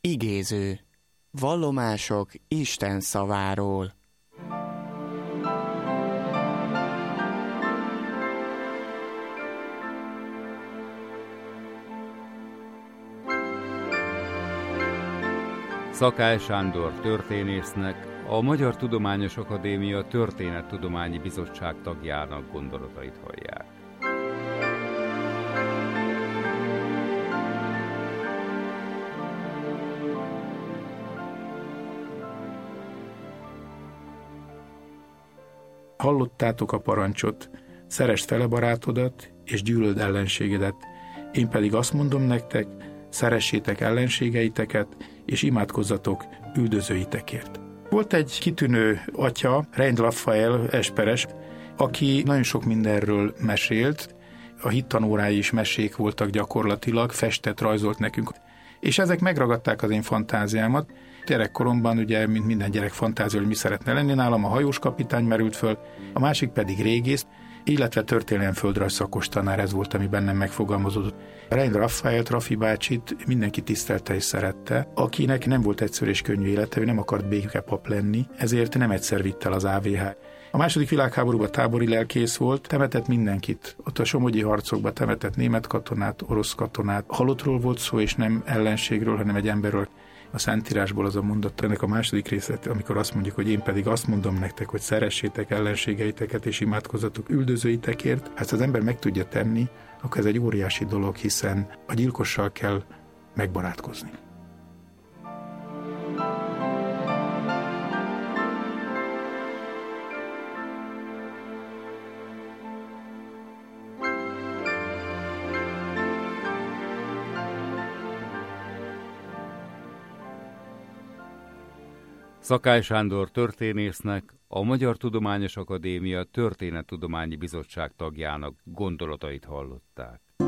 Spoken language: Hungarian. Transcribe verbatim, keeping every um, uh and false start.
Igéző. Vallomások Isten szaváról. Szakály Sándor történésznek, a Magyar Tudományos Akadémia Történettudományi Bizottság tagjának gondolatait hallják. Hallottátok a parancsot, szeresd fel a barátodat, és gyűlöld ellenségedet. Én pedig azt mondom nektek, szeressétek ellenségeiteket, és imádkozzatok üldözőitekért. Volt egy kitűnő atya, Reindl Raphael esperes, aki nagyon sok mindenről mesélt, a hittanórái is mesék voltak gyakorlatilag, festett, rajzolt nekünk, és ezek megragadták az én fantáziámat. Gyerekkoromban ugye, mint minden gyerek fantázia, hogy mi szeretne lenni, nálam a hajós kapitány merült föl, a másik pedig régész, illetve történelem földrajz szakos tanár, ez volt, ami bennem megfogalmazódott. Reindl Raphaelt, Rafi bácsit mindenki tisztelte és szerette, akinek nem volt egyszerű és könnyű élete, ő nem akart békepap lenni, ezért nem egyszer vitt el az á vé há. A második világháborúban tábori lelkész volt, temetett mindenkit. Ott a somogyi harcokban temetett német katonát, orosz katonát. Halottról volt szó, és nem ellenségről, hanem egy emberről. A Szentírásból az a mondat, ennek a második részlet, amikor azt mondjuk, hogy én pedig azt mondom nektek, hogy szeressétek ellenségeiteket és imádkozzatok üldözőitekért, hát az ember meg tudja tenni, akkor ez egy óriási dolog, hiszen a gyilkossal kell megbarátkozni. Szakály Sándor történésznek, a Magyar Tudományos Akadémia Történettudományi Bizottság tagjának gondolatait hallották.